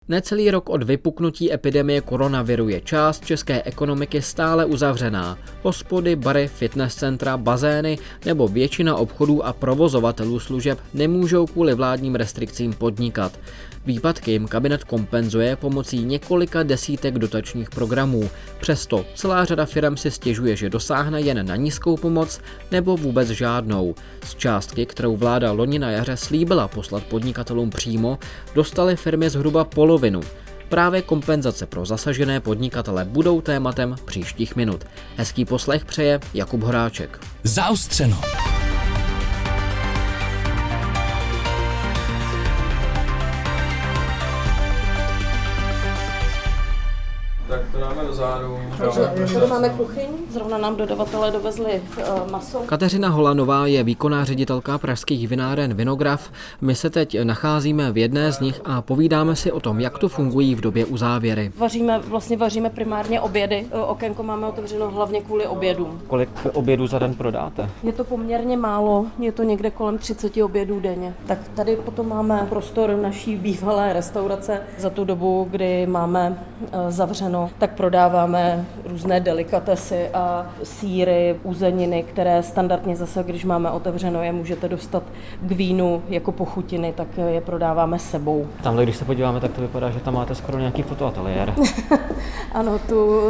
Necelý rok od vypuknutí epidemie koronaviru je část české ekonomiky stále uzavřená. Hospody, bary, fitness centra, bazény nebo většina obchodů a provozovatelů služeb nemůžou kvůli vládním restrikcím podnikat. Výpadky jim kabinet kompenzuje pomocí několika desítek dotačních programů. Přesto celá řada firem si stěžuje, že dosáhne jen na nízkou pomoc nebo vůbec žádnou. Z částky, kterou vláda loni na jaře slíbila poslat podnikatelům přímo, dostaly firmy zhruba polovinu. Právě kompenzace pro zasažené podnikatele budou tématem příštích minut. Hezký poslech přeje Jakub Horáček. Zaostřeno. Tak to dáme do zádu. Tady máme kuchyň, zrovna nám dodavatelé dovezli maso. Kateřina Holanová je výkonná ředitelka pražských vináren Vinograf. My se teď nacházíme v jedné z nich a povídáme si o tom, jak to fungují v době uzávěry. Vaříme primárně obědy. Okénko máme otevřeno hlavně kvůli obědům. Kolik obědů za den prodáte? Je to poměrně málo, je to někde kolem 30 obědů denně. Tak tady potom máme prostor naší bývalé restaurace. Za tu dobu, kdy máme zavřeno, tak prodáváme různé delikatesy a sýry, uzeniny, které standardně zase, když máme otevřeno, je můžete dostat k vínu jako pochutiny, tak je prodáváme s sebou. Tamhle, když se podíváme, tak to vypadá, že tam máte skoro nějaký fotoateliér. Ano, tu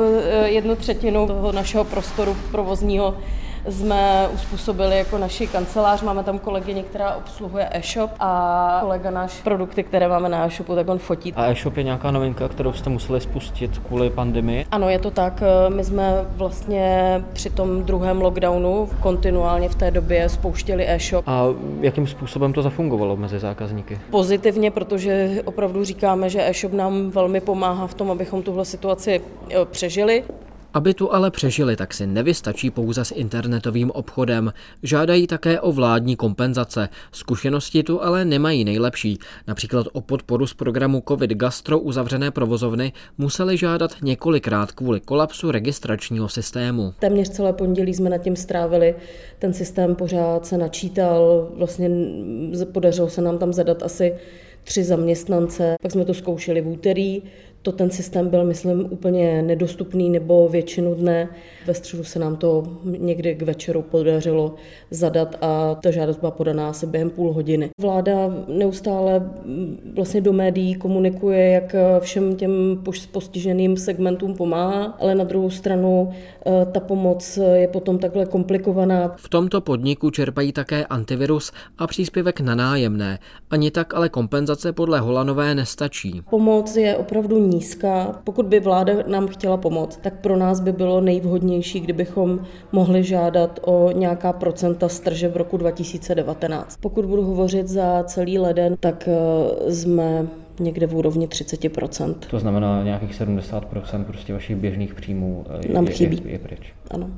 1/3 toho našeho prostoru provozního jsme uspůsobili jako naši kancelář. Máme tam kolegyni, která obsluhuje e-shop a kolega náš produkty, které máme na e-shopu, tak on fotí. A e-shop je nějaká novinka, kterou jste museli spustit kvůli pandemii? Ano, je to tak. My jsme vlastně při tom druhém lockdownu kontinuálně v té době spouštěli e-shop. A jakým způsobem to zafungovalo mezi zákazníky? Pozitivně, protože opravdu říkáme, že e-shop nám velmi pomáhá v tom, abychom tuhle situaci přežili. Aby tu ale přežili, tak si nevystačí pouze s internetovým obchodem. Žádají také o vládní kompenzace. Zkušenosti tu ale nemají nejlepší. Například o podporu z programu COVID Gastro uzavřené provozovny museli žádat několikrát kvůli kolapsu registračního systému. Téměř celé pondělí jsme nad tím strávili. Ten systém pořád se načítal. Vlastně podařilo se nám tam zadat asi 3 zaměstnance. Pak jsme to zkoušeli v úterý. To ten systém byl, myslím, úplně nedostupný nebo většinu dne. Ve středu se nám to někdy k večeru podařilo zadat a ta žádost byla podaná asi během půl hodiny. Vláda neustále vlastně do médií komunikuje, jak všem těm postiženým segmentům pomáhá, ale na druhou stranu ta pomoc je potom takhle komplikovaná. V tomto podniku čerpají také antivirus a příspěvek na nájemné. Ani tak ale kompenzace podle Holanové nestačí. Pomoc je opravdu nízká. Pokud by vláda nám chtěla pomoct, tak pro nás by bylo nejvhodnější, kdybychom mohli žádat o nějaká procenta z tržeb roku 2019. Pokud budu hovořit za celý leden, tak jsme někde v úrovni 30%. To znamená nějakých 70% prostě vašich běžných příjmů je pryč. Ano.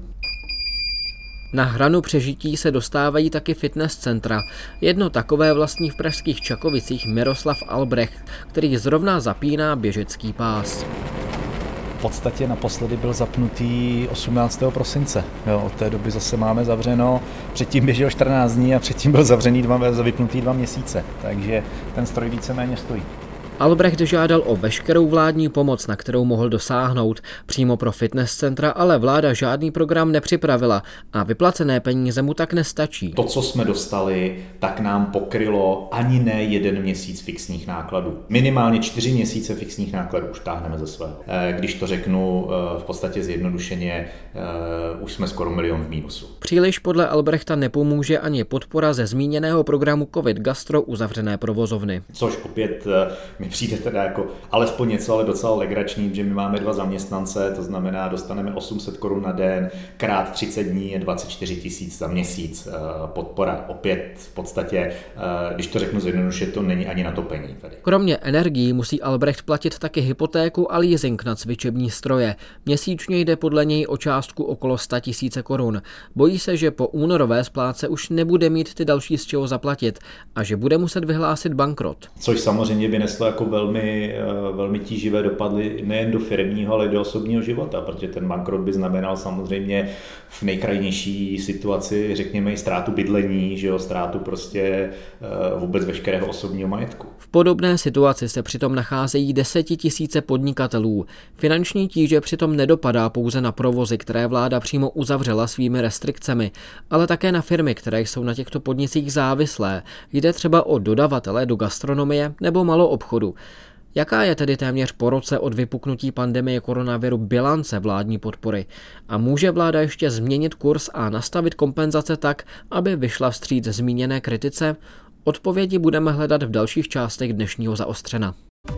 Na hranu přežití se dostávají taky fitness centra. Jedno takové vlastní v pražských Čakovicích Miroslav Albrecht, který zrovna zapíná běžecký pás. V podstatě naposledy byl zapnutý 18. prosince. Od té doby zase máme zavřeno. Předtím běžel 14 dní a předtím byl vypnutý 2 měsíce. Takže ten stroj víceméně stojí. Albrecht žádal o veškerou vládní pomoc, na kterou mohl dosáhnout. Přímo pro fitness centra ale vláda žádný program nepřipravila a vyplacené peníze mu tak nestačí. To, co jsme dostali, tak nám pokrylo ani ne 1 měsíc fixních nákladů. Minimálně 4 měsíce fixních nákladů už táhneme ze svého. Když to řeknu v podstatě zjednodušeně, už jsme skoro 1 milion v mínusu. Příliš podle Albrechta nepomůže ani podpora ze zmíněného programu COVID Gastro uzavřené provozovny. Což opět mi přijde teda jako alespoň něco, ale docela legrační, že my máme 2 zaměstnance, to znamená dostaneme 800 Kč na den, krát 30 dní je 24 000 za měsíc podpora. Opět v podstatě, když to řeknu zjednoduše, to není ani na topení tady. Kromě energií musí Albrecht platit taky hypotéku a leasing na cvičební stroje. Měsíčně jde podle něj o částku okolo 100 000 korun. Bojí se, že po únorové splátce už nebude mít ty další z čeho zaplatit a že bude muset vyhlásit bankrot. Což samozřejmě by neslo jako jako velmi tíživé dopadly nejen do firemního, ale i do osobního života, protože ten bankrot by znamenal samozřejmě v nejkrajnější situaci, řekněme, i ztrátu bydlení, že jo, ztrátu prostě vůbec veškerého osobního majetku. V podobné situaci se přitom nacházejí 10 000 podnikatelů. Finanční tíže přitom nedopadá pouze na provozy, které vláda přímo uzavřela svými restrikcemi, ale také na firmy, které jsou na těchto podnicích závislé. Jde třeba o dodavatele do gastronomie nebo maloobchodu. Jaká je tedy téměř po roce od vypuknutí pandemie koronaviru bilance vládní podpory? A může vláda ještě změnit kurz a nastavit kompenzace tak, aby vyšla vstříc zmíněné kritice? Odpovědi budeme hledat v dalších částech dnešního Zaostřena.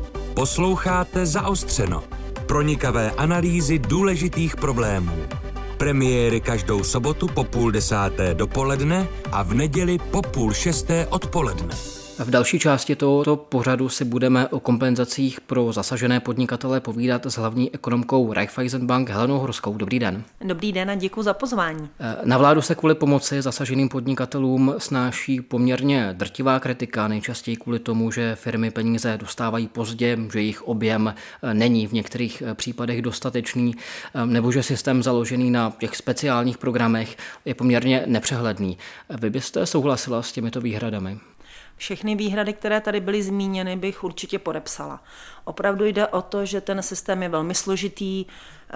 Posloucháte Zaostřeno. Pronikavé analýzy důležitých problémů. Premiéry každou sobotu po 5:30 dopoledne a v neděli po 5:30 odpoledne. V další části tohoto pořadu si budeme o kompenzacích pro zasažené podnikatele povídat s hlavní ekonomkou Raiffeisenbank Helenou Horskou. Dobrý den. Dobrý den a děkuji za pozvání. Na vládu se kvůli pomoci zasaženým podnikatelům snáší poměrně drtivá kritika, nejčastěji kvůli tomu, že firmy peníze dostávají pozdě, že jejich objem není v některých případech dostatečný, nebo že systém založený na těch speciálních programech je poměrně nepřehledný. Vy byste souhlasila s těmito výhradami? Všechny výhrady, které tady byly zmíněny, bych určitě podepsala. Opravdu jde o to, že ten systém je velmi složitý,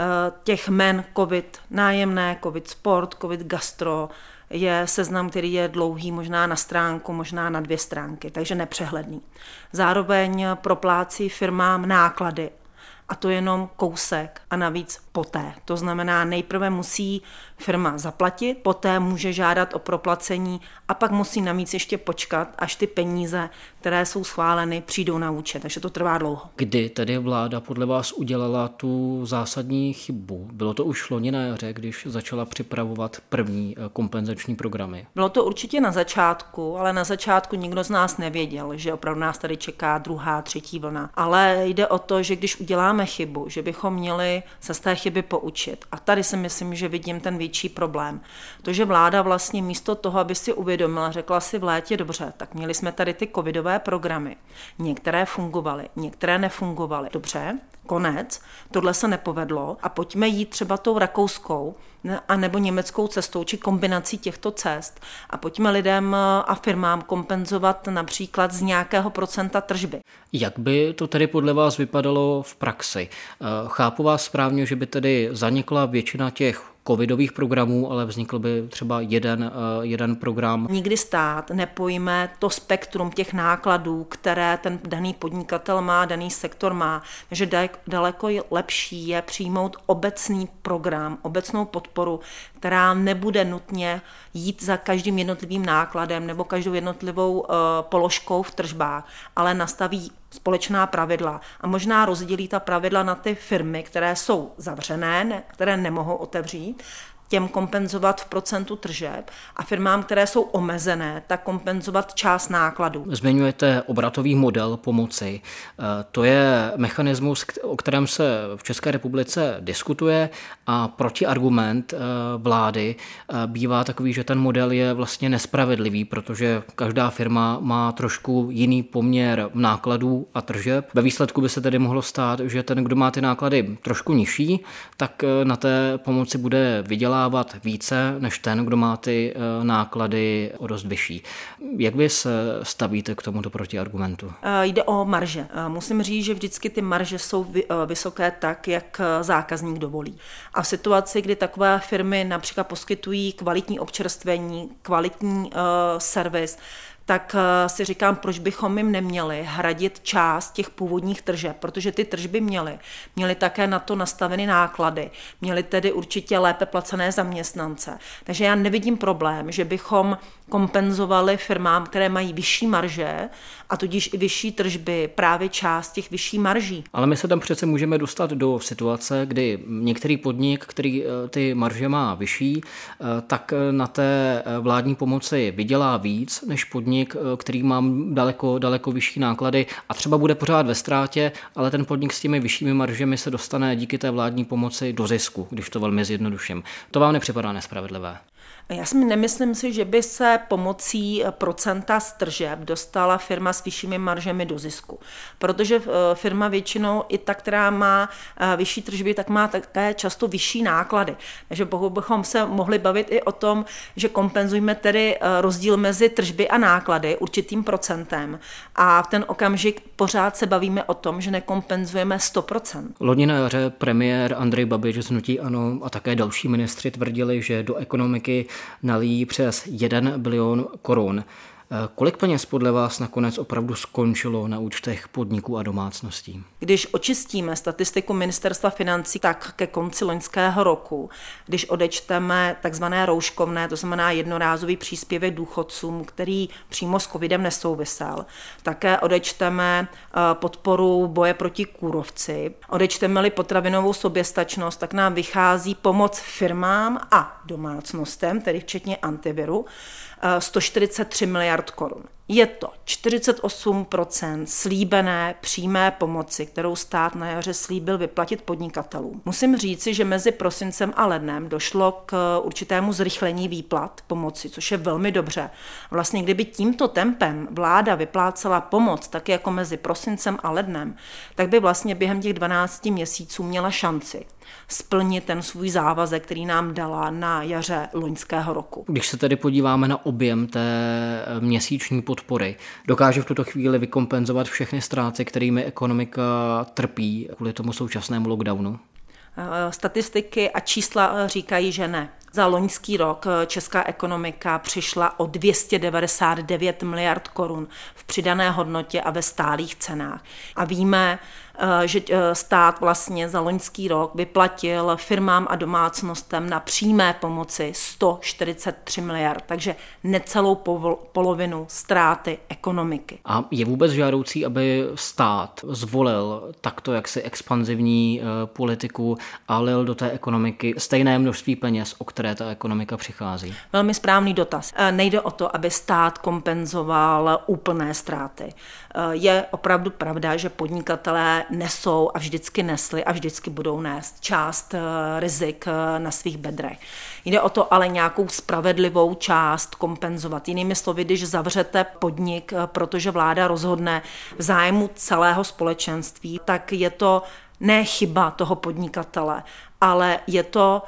těch jmen COVID nájemné, COVID sport, COVID gastro, je seznam, který je dlouhý, možná na stránku, možná na 2 stránky, takže nepřehledný. Zároveň proplácí firmám náklady, a to jenom kousek a navíc poté. To znamená, nejprve musí firma zaplatit, poté může žádat o proplacení a pak musí navíc ještě počkat, až ty peníze, které jsou schváleny, přijdou na účet. Takže to trvá dlouho. Kdy tedy vláda podle vás udělala tu zásadní chybu? Bylo to už loni na jaře, když začala připravovat první kompenzační programy? Bylo to určitě na začátku, ale na začátku nikdo z nás nevěděl, že opravdu nás tady čeká 2., 3. vlna. Ale jde o to, že když uděláme chybu, že bychom měli se z té chyby poučit. A tady si myslím, že vidím ten větší problém. To, že vláda vlastně místo toho, aby si uvědomila, řekla si v létě dobře, tak měli jsme tady ty covidové programy. Některé fungovaly, některé nefungovaly. Dobře, konec, tohle se nepovedlo a pojďme jít třeba tou rakouskou a nebo německou cestou, či kombinací těchto cest a pojďme lidem a firmám kompenzovat například z nějakého procenta tržby. Jak by to tedy podle vás vypadalo v praxi? Chápu vás správně, že by tedy zanikla většina těch covidových programů, ale vznikl by třeba jeden program. Nikdy stát nepojme to spektrum těch nákladů, které ten daný podnikatel má, daný sektor má. Takže daleko lepší je přijmout obecný program, obecnou podporu, která nebude nutně jít za každým jednotlivým nákladem nebo každou jednotlivou položkou v tržbách, ale nastaví společná pravidla a možná rozdělí ta pravidla na ty firmy, které jsou zavřené, které nemohou otevřít, těm kompenzovat v procentu tržeb a firmám, které jsou omezené, tak kompenzovat část nákladů. Zmiňujete obratový model pomoci. To je mechanismus, o kterém se v České republice diskutuje a protiargument vlády bývá takový, že ten model je vlastně nespravedlivý, protože každá firma má trošku jiný poměr nákladů a tržeb. Ve výsledku by se tedy mohlo stát, že ten, kdo má ty náklady trošku nižší, tak na té pomoci bude vydělávat více než ten, kdo má ty náklady o dost vyšší. Jak vy se stavíte k tomuto protiargumentu? Jde o marže. Musím říct, že vždycky ty marže jsou vysoké tak, jak zákazník dovolí. A v situaci, kdy takové firmy například poskytují kvalitní občerstvení, kvalitní servis, tak si říkám, proč bychom jim neměli hradit část těch původních tržeb, protože ty tržby měly také na to nastaveny náklady, měly tedy určitě lépe placené zaměstnance. Takže já nevidím problém, že bychom kompenzovali firmám, které mají vyšší marže a tudíž i vyšší tržby, právě část těch vyšší marží. Ale my se tam přece můžeme dostat do situace, kdy některý podnik, který ty marže má vyšší, tak na té vládní pomoci vydělá víc než podnik, který má daleko vyšší náklady a třeba bude pořád ve ztrátě, ale ten podnik s těmi vyššími maržemi se dostane díky té vládní pomoci do zisku, když to velmi zjednoduším. To vám nepřipadá nespravedlivé? Nemyslím si, že by se pomocí procenta z tržeb dostala firma s vyššími maržemi do zisku, protože firma většinou i ta, která má vyšší tržby, tak má také často vyšší náklady. Takže pokud bychom se mohli bavit i o tom, že kompenzujeme tedy rozdíl mezi tržby a náklady určitým procentem a v ten okamžik pořád se bavíme o tom, že nekompenzujeme 100%. Loni na jaře premiér Andrej Babiš z hnutí ANO a také další ministři tvrdili, že do ekonomiky nalijí přes 1 bilion korun. Kolik peněz podle vás nakonec opravdu skončilo na účtech podniků a domácností? Když očistíme statistiku Ministerstva financí, tak ke konci loňského roku, když odečteme takzvané rouškovné, to znamená jednorázový příspěvek důchodcům, který přímo s covidem nesouvisel, také odečteme podporu boje proti kůrovci, odečteme-li potravinovou soběstačnost, tak nám vychází pomoc firmám a domácnostem, tedy včetně antiviru, 143 miliard korun. Je to 48% slíbené přímé pomoci, kterou stát na jaře slíbil vyplatit podnikatelům. Musím říci, že mezi prosincem a lednem došlo k určitému zrychlení výplat pomoci, což je velmi dobře. Vlastně kdyby tímto tempem vláda vyplácela pomoc tak jako mezi prosincem a lednem, tak by vlastně během těch 12 měsíců měla šanci splnit ten svůj závazek, který nám dala na jaře loňského roku. Když se tedy podíváme na objem té měsíční podpory, dokáže v tuto chvíli vykompenzovat všechny ztráty, kterými ekonomika trpí kvůli tomu současnému lockdownu? Statistiky a čísla říkají, že ne. Za loňský rok česká ekonomika přišla o 299 miliard korun v přidané hodnotě a ve stálých cenách. A víme, že stát vlastně za loňský rok vyplatil firmám a domácnostem na přímé pomoci 143 miliard, takže necelou polovinu ztráty ekonomiky. A je vůbec žádoucí, aby stát zvolil takto jaksi expanzivní politiku a lil do té ekonomiky stejné množství peněz, o které ta ekonomika přichází? Velmi správný dotaz. Nejde o to, aby stát kompenzoval úplné ztráty. Je opravdu pravda, že podnikatelé nesou a vždycky nesli a vždycky budou nést část rizik na svých bedrech. Jde o to ale nějakou spravedlivou část kompenzovat. Jinými slovy, když zavřete podnik, protože vláda rozhodne v zájmu celého společenství, tak je to ne chyba toho podnikatele, ale je to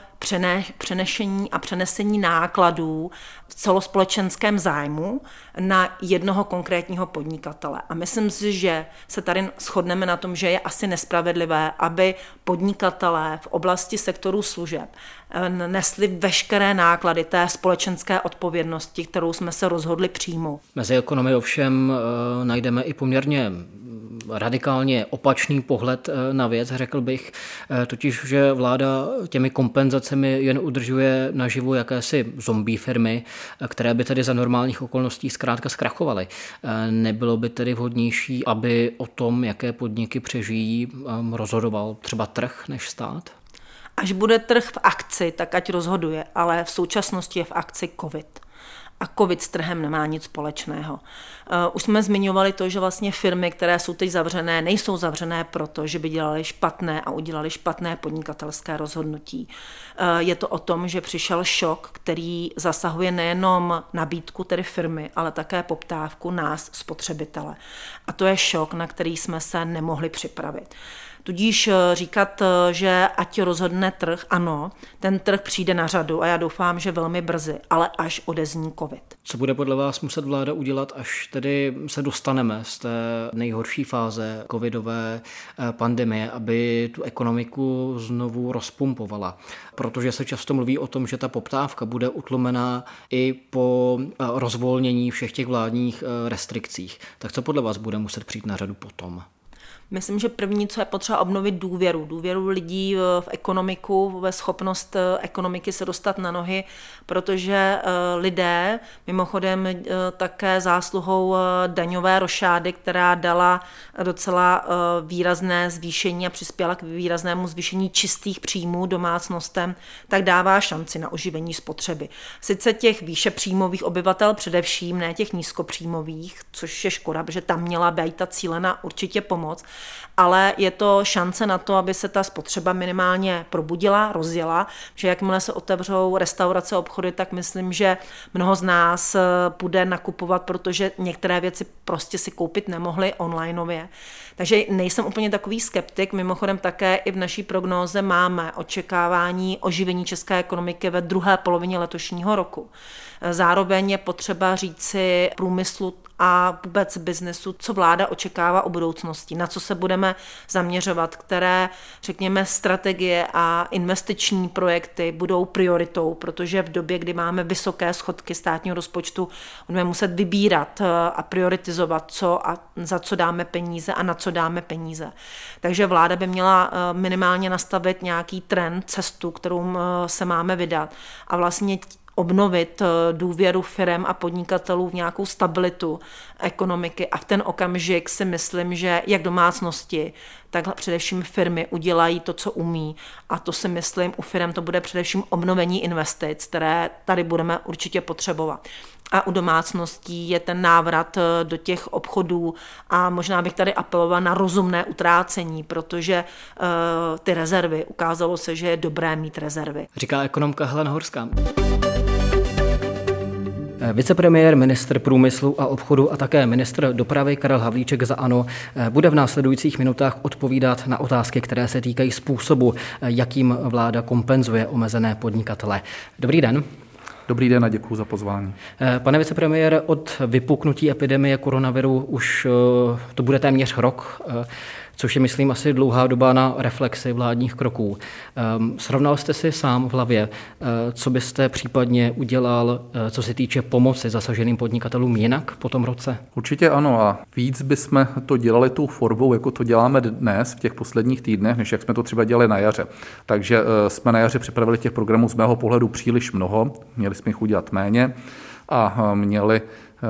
přenešení a přenesení nákladů v celospolečenském zájmu na jednoho konkrétního podnikatele. A myslím si, že se tady shodneme na tom, že je asi nespravedlivé, aby podnikatelé v oblasti sektoru služeb nesli veškeré náklady té společenské odpovědnosti, kterou jsme se rozhodli přijmout. Mezi ekonomy ovšem najdeme i poměrně radikálně opačný pohled na věc, řekl bych, totiž, že vláda těmi kompenzacemi jen udržuje naživu jakési zombie firmy, které by tedy za normálních okolností zkrátka zkrachovaly. Nebylo by tedy vhodnější, aby o tom, jaké podniky přežijí, rozhodoval třeba trh než stát? Až bude trh v akci, tak ať rozhoduje, ale v současnosti je v akci covid. A covid s trhem nemá nic společného. Už jsme zmiňovali to, že vlastně firmy, které jsou teď zavřené, nejsou zavřené proto, že by dělali špatné a udělali špatné podnikatelské rozhodnutí. Je to o tom, že přišel šok, který zasahuje nejenom nabídku, tedy firmy, ale také poptávku nás, spotřebitele. A to je šok, na který jsme se nemohli připravit. Tudíž říkat, že ať rozhodne trh, ano, ten trh přijde na řadu a já doufám, že velmi brzy, ale až odezní covid. Co bude podle vás muset vláda udělat, až tedy se dostaneme z té nejhorší fáze covidové pandemie, aby tu ekonomiku znovu rozpumpovala? Protože se často mluví o tom, že ta poptávka bude utlumená i po rozvolnění všech těch vládních restrikcích. Tak co podle vás bude muset přijít na řadu potom? Myslím, že první, co je potřeba obnovit důvěru lidí v ekonomiku, ve schopnost ekonomiky se dostat na nohy, protože lidé, mimochodem také zásluhou daňové rošády, která dala docela výrazné zvýšení a přispěla k výraznému zvýšení čistých příjmů domácnostem, tak dává šanci na oživení spotřeby. Sice těch výše příjmových obyvatel především, ne těch nízkopříjmových, což je škoda, protože tam měla být ta cílená určitě pomoc, Ale je to šance na to, aby se ta spotřeba minimálně probudila, rozjela, že jakmile se otevřou restaurace, obchody, tak myslím, že mnoho z nás bude nakupovat, protože některé věci prostě si koupit nemohli onlineově. Takže nejsem úplně takový skeptik, mimochodem také i v naší prognóze máme očekávání oživení české ekonomiky ve druhé polovině letošního roku. Zároveň je potřeba říci průmyslu a vůbec biznesu, co vláda očekává o budoucnosti, na co se budeme zaměřovat, které, řekněme, strategie a investiční projekty budou prioritou, protože v době, kdy máme vysoké schodky státního rozpočtu, budeme muset vybírat a prioritizovat, co a za co dáme peníze a na co dáme peníze. Takže vláda by měla minimálně nastavit nějaký trend, cestu, kterou se máme vydat a vlastně obnovit důvěru firem a podnikatelů v nějakou stabilitu ekonomiky a v ten okamžik si myslím, že jak domácnosti, tak především firmy udělají to, co umí a to si myslím, u firem to bude především obnovení investic, které tady budeme určitě potřebovat. A u domácností je ten návrat do těch obchodů a možná bych tady apelovala na rozumné utrácení, protože ty rezervy, ukázalo se, že je dobré mít rezervy. Říká ekonomka Helena Horská. Vicepremiér, ministr průmyslu a obchodu a také ministr dopravy Karel Havlíček za ANO bude v následujících minutách odpovídat na otázky, které se týkají způsobu, jakým vláda kompenzuje omezené podnikatele. Dobrý den. Dobrý den a děkuji za pozvání. Pane vicepremiére, od vypuknutí epidemie koronaviru už to bude téměř rok, což je, myslím, asi dlouhá doba na reflexi vládních kroků. Srovnal jste si sám v hlavě, co byste případně udělal, co se týče pomoci zasaženým podnikatelům jinak po tom roce? Určitě ano a víc bychom to dělali tou formou, jako to děláme dnes v těch posledních týdnech, než jak jsme to třeba dělali na jaře. Takže jsme na jaře připravili těch programů z mého pohledu příliš mnoho, měli jsme jich udělat méně a měli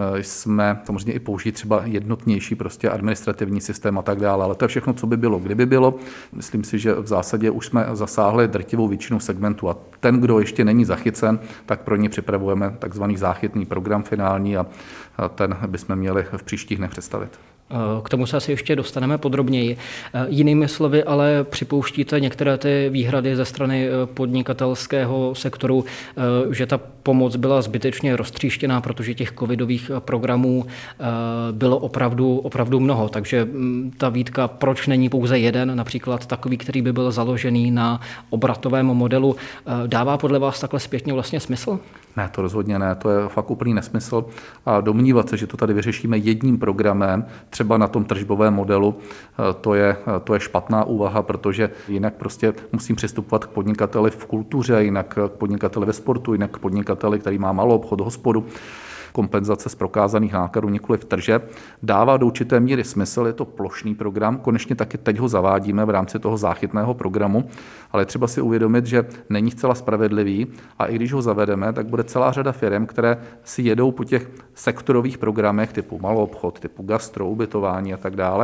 jsme samozřejmě i použít třeba jednotnější prostě administrativní systém a tak dále, ale to je všechno, co by bylo, kdyby bylo. Myslím si, že v zásadě už jsme zasáhli drtivou většinu segmentu a ten, kdo ještě není zachycen, tak pro ně připravujeme takzvaný záchytný program finální a ten bychom měli v příštích dnech představit. K tomu se asi ještě dostaneme podrobněji. Jinými slovy, ale připouštíte některé ty výhrady ze strany podnikatelského sektoru, že ta pomoc byla zbytečně roztříštěná, protože těch covidových programů bylo opravdu mnoho. Takže ta výtka, proč není pouze jeden, například takový, který by byl založený na obratovém modelu, dává podle vás takhle zpětně vlastně smysl? Ne, to rozhodně ne, to je fakt úplný nesmysl a domnívat se, že to tady vyřešíme jedním programem, třeba na tom tržbovém modelu, to je špatná úvaha, protože jinak prostě musím přistupovat k podnikateli v kultuře, jinak k podnikateli ve sportu, jinak k podnikateli, který má malou obchod, hospodu. Kompenzace z prokázaných nákladů, nikoliv tržeb, dává do určité míry smysl, je to plošný program, konečně taky teď ho zavádíme v rámci toho záchytného programu, ale třeba si uvědomit, že není zcela spravedlivý a i když ho zavedeme, tak bude celá řada firem, které si jedou po těch sektorových programech typu maloobchod, typu gastro, ubytování a tak dále.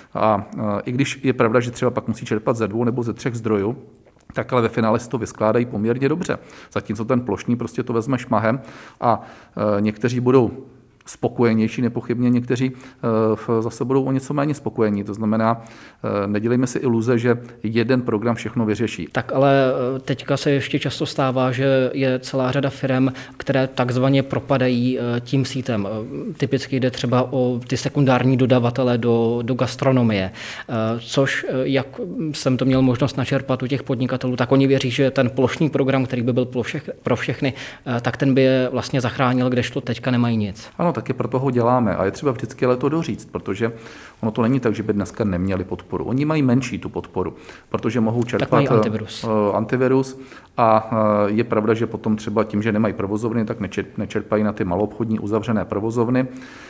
A i když je pravda, že třeba pak musí čerpat ze 2 nebo ze 3 zdrojů, tak ale ve finále si to vyskládají poměrně dobře. Zatímco ten plošný prostě to vezme šmahem a někteří budou spokojenější nepochybně, někteří zase budou o něco méně spokojení. To znamená, nedělejme si iluze, že jeden program všechno vyřeší. Tak ale teďka se ještě často stává, že je celá řada firem, které takzvaně propadají tím sítem. Typicky jde třeba o ty sekundární dodavatele do gastronomie, což, jak jsem to měl možnost načerpat u těch podnikatelů, tak oni věří, že ten plošný program, který by byl pro všechny, tak ten by je vlastně zachránil, kdežto teďka nemají nic. Ano, taky proto ho děláme a je třeba vždycky ale to doříct, protože ono to není tak, že by dneska neměli podporu. Oni mají menší tu podporu, protože mohou čerpat antivirus a je pravda, že potom třeba tím, že nemají provozovny, tak nečerpají na ty maloobchodní uzavřené provozovny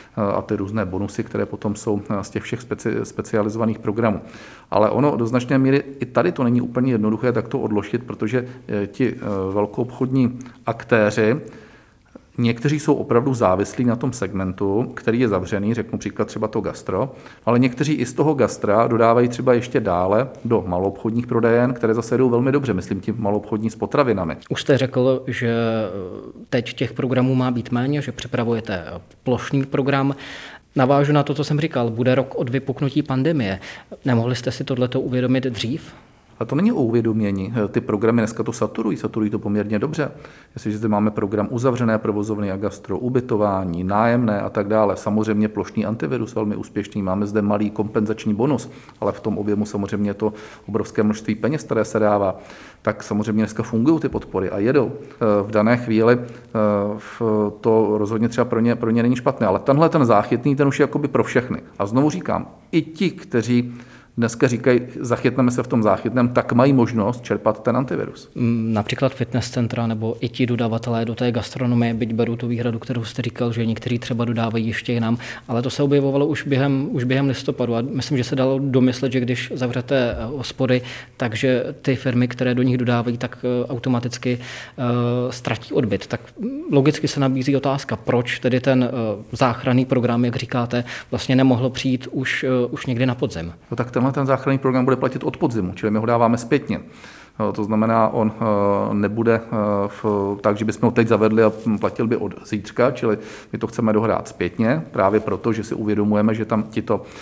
a ty různé bonusy, které potom jsou z těch všech specializovaných programů. Ale ono do značné míry i tady to není úplně jednoduché tak to odložit, protože ti velkoobchodní aktéři někteří jsou opravdu závislí na tom segmentu, který je zavřený, řeknu příklad třeba to gastro, ale někteří i z toho gastra dodávají třeba ještě dále do maloobchodních prodejen, které zase jdou velmi dobře, myslím tím maloobchodní s potravinami. Už jste řekl, že teď těch programů má být méně, že připravujete plošný program. Navážu na to, co jsem říkal, bude rok od vypuknutí pandemie. Nemohli jste si tohleto uvědomit dřív? A to není o uvědomění. Ty programy dneska to saturují to poměrně dobře. Jestliže zde máme program uzavřené provozovny a gastro, ubytování, nájemné a tak dále, samozřejmě plošný antivirus velmi úspěšný, máme zde malý kompenzační bonus, ale v tom objemu samozřejmě je to obrovské množství peněz, které se dává, tak samozřejmě dneska fungují ty podpory a jedou. V dané chvíli to rozhodně třeba pro ně není špatné, ale tenhle ten záchytný, ten už je jakoby pro všechny. A znovu říkám, i ti, kteří dneska říkají, zachytneme se v tom záchytném, tak mají možnost čerpat ten antivirus. Například fitness centra nebo i ti dodavatelé do té gastronomie, byť beru tu výhradu, kterou jste říkal, že někteří třeba dodávají ještě jinam, ale to se objevovalo už během listopadu a myslím, že se dalo domyslet, že když zavřete hospody, takže ty firmy, které do nich dodávají, tak automaticky ztratí odbyt. Tak logicky se nabízí otázka, proč tedy ten záchranný program, jak říkáte, vlastně nemohlo přijít už někdy na podzim. No tak tenhle ten záchranný program bude platit od podzimu, čili my ho dáváme zpětně. To znamená, on nebude tak, že bychom ho teď zavedli a platil by od zítřka, čili my to chceme dohrát zpětně, právě proto, že si uvědomujeme, že tam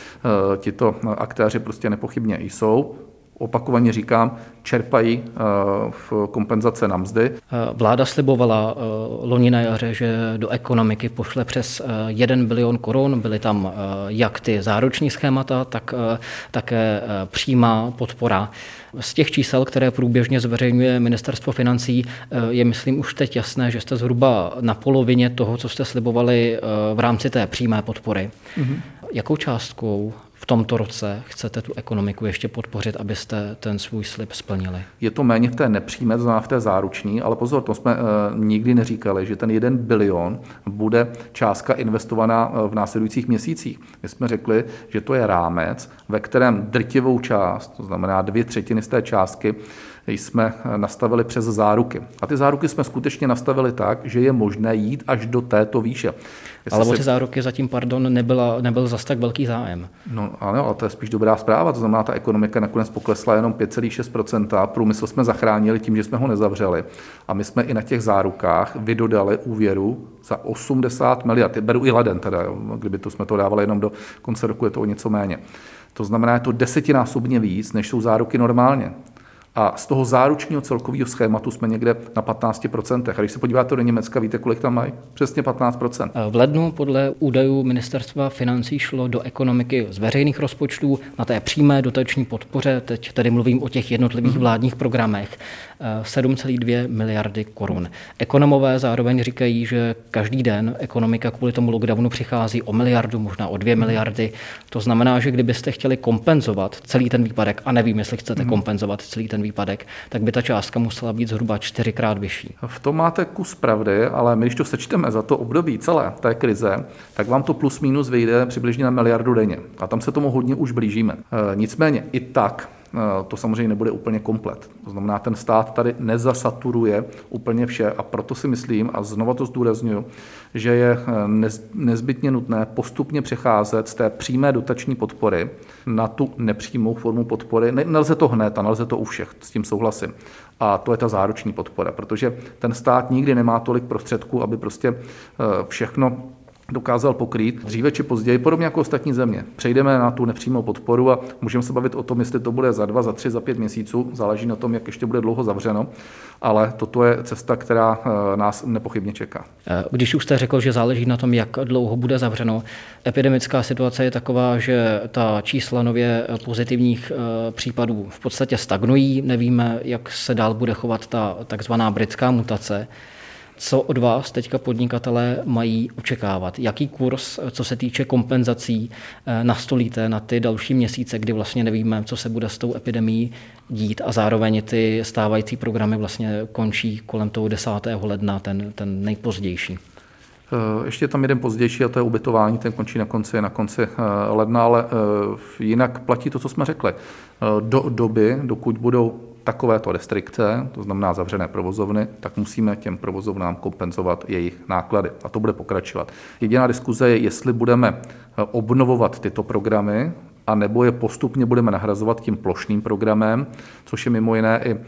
tito aktéři prostě nepochybně jsou. Opakovaně říkám, čerpají v kompenzace na mzdy. Vláda slibovala loni na jaře, že do ekonomiky pošle přes 1 bilion korun. Byly tam jak ty záruční schémata, tak také přímá podpora. Z těch čísel, které průběžně zveřejňuje Ministerstvo financí, je myslím už teď jasné, že jste zhruba na polovině toho, co jste slibovali v rámci té přímé podpory. Jakou částkou v tomto roce chcete tu ekonomiku ještě podpořit, abyste ten svůj slib splnili? Je to méně v té nepřímé, to znamená v té záruční, ale pozor, to jsme nikdy neříkali, že ten 1 bilion bude částka investovaná v následujících měsících. My jsme řekli, že to je rámec, ve kterém drtivou část, to znamená 2/3 z té částky, jsme nastavili přes záruky. A ty záruky jsme skutečně nastavili tak, že je možné jít až do této výše. Ale o ty záruky zatím, nebyl zas tak velký zájem. No ano, ale to je spíš dobrá zpráva. To znamená, ta ekonomika nakonec poklesla jenom 5,6%. Průmysl jsme zachránili tím, že jsme ho nezavřeli. A my jsme i na těch zárukách vydodali úvěru za 80 miliard. Beru i leden teda, kdyby jsme to dávali jenom do konce roku, je to o něco méně. To znamená, je to 10násobně víc, než jsou záruky normálně. A z toho záručního celkového schématu jsme někde na 15%. A když se podíváte do Německa, víte, kolik tam mají? Přesně 15%. V lednu podle údajů Ministerstva financí šlo do ekonomiky z veřejných rozpočtů na té přímé dotační podpoře, teď tady mluvím o těch jednotlivých vládních programech, 7,2 miliardy korun. Ekonomové zároveň říkají, že každý den ekonomika kvůli tomu lockdownu přichází o miliardu, možná o 2 miliardy. To znamená, že kdybyste chtěli kompenzovat celý ten výpadek, a nevím, jestli chcete kompenzovat celý ten výpadek, tak by ta částka musela být zhruba 4krát vyšší. V tom máte kus pravdy, ale my, když to sečteme za to období celé té krize, tak vám to plus minus vyjde přibližně na miliardu denně. A tam se tomu hodně už blížíme. Nicméně i tak to samozřejmě nebude úplně komplet. To znamená, ten stát tady nezasaturuje úplně vše a proto si myslím, a znova to zdůrazňuju, že je nezbytně nutné postupně přecházet z té přímé dotační podpory na tu nepřímou formu podpory. Nelze to hned a nelze to u všech, s tím souhlasím. A to je ta záruční podpora, protože ten stát nikdy nemá tolik prostředků, aby prostě všechno dokázal pokrýt dříve či později, podobně jako ostatní země. Přejdeme na tu nepřímou podporu a můžeme se bavit o tom, jestli to bude za 2, za 3, za 5 měsíců, záleží na tom, jak ještě bude dlouho zavřeno, ale toto je cesta, která nás nepochybně čeká. Když už jste řekl, že záleží na tom, jak dlouho bude zavřeno, epidemická situace je taková, že ta čísla nově pozitivních případů v podstatě stagnují, nevíme, jak se dál bude chovat ta takzvaná britská mutace. Co od vás teďka podnikatelé mají očekávat? Jaký kurz, co se týče kompenzací, nastolíte na ty další měsíce, kdy vlastně nevíme, co se bude s tou epidemií dít a zároveň ty stávající programy vlastně končí kolem toho 10. ledna, ten nejpozdější? Ještě je tam jeden pozdější a to je ubytování, ten končí na konci ledna, ale jinak platí to, co jsme řekli. Do doby, dokud budou takovéto restrikce, to znamená zavřené provozovny, tak musíme těm provozovnám kompenzovat jejich náklady. A to bude pokračovat. Jediná diskuze je, jestli budeme obnovovat tyto programy, a nebo je postupně budeme nahrazovat tím plošným programem, což je mimo jiné i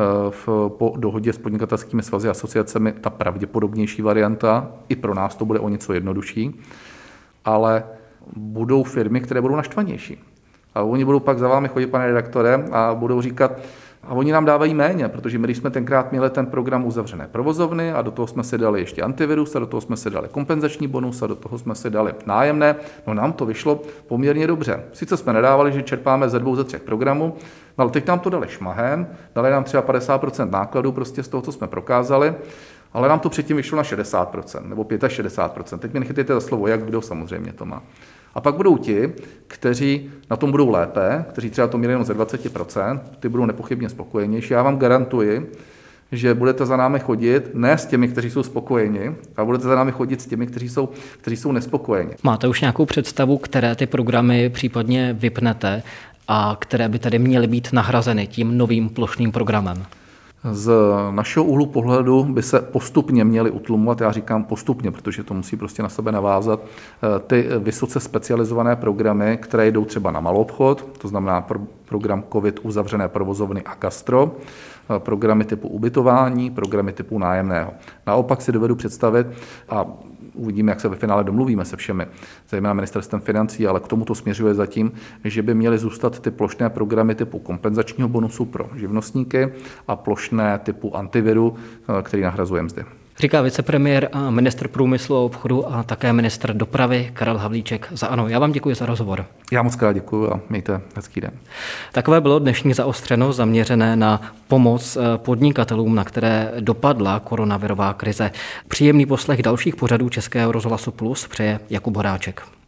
po dohodě s podnikatelskými svazy a asociacemi ta pravděpodobnější varianta. I pro nás to bude o něco jednodušší, ale budou firmy, které budou naštvanější. A oni budou pak za vámi chodit, pane redaktore, a budou říkat, a oni nám dávají méně, protože my, když jsme tenkrát měli ten program uzavřené provozovny a do toho jsme si dali ještě antivirus a do toho jsme si dali kompenzační bonus a do toho jsme si dali nájemné, no nám to vyšlo poměrně dobře. Sice jsme nedávali, že čerpáme ze 2 ze 3 programů, no ale teď nám to dali šmahem, dali nám třeba 50% nákladů prostě z toho, co jsme prokázali, ale nám to předtím vyšlo na 60% nebo 65%. Teď mi nechytejte za slovo, jak kdo samozřejmě to má. A pak budou ti, kteří na tom budou lépe, kteří třeba to měli jenom ze 20%, ty budou nepochybně spokojenější. Já vám garantuji, že budete za námi chodit ne s těmi, kteří jsou spokojeni, a budete za námi chodit s těmi, kteří jsou nespokojeni. Máte už nějakou představu, které ty programy případně vypnete a které by tedy měly být nahrazeny tím novým plošným programem? Z našeho úhlu pohledu by se postupně měly utlumovat, já říkám postupně, protože to musí prostě na sebe navázat, ty vysoce specializované programy, které jdou třeba na maloobchod, to znamená program COVID, uzavřené provozovny a gastro, programy typu ubytování, programy typu nájemného. Naopak si dovedu představit, a uvidíme, jak se ve finále domluvíme se všemi, zejména ministerstvem financí, ale k tomu to směřuje zatím, že by měly zůstat ty plošné programy typu kompenzačního bonusu pro živnostníky a plošné typu antiviru, který nahrazuje mzdy. Říká vicepremiér a ministr průmyslu a obchodu a také ministr dopravy Karel Havlíček za ANO. Já vám děkuji za rozhovor. Já moc krát děkuji a mějte hezký den. Takové bylo dnešní Zaostřeno zaměřené na pomoc podnikatelům, na které dopadla koronavirová krize. Příjemný poslech dalších pořadů Českého rozhlasu Plus přeje Jakub Horáček.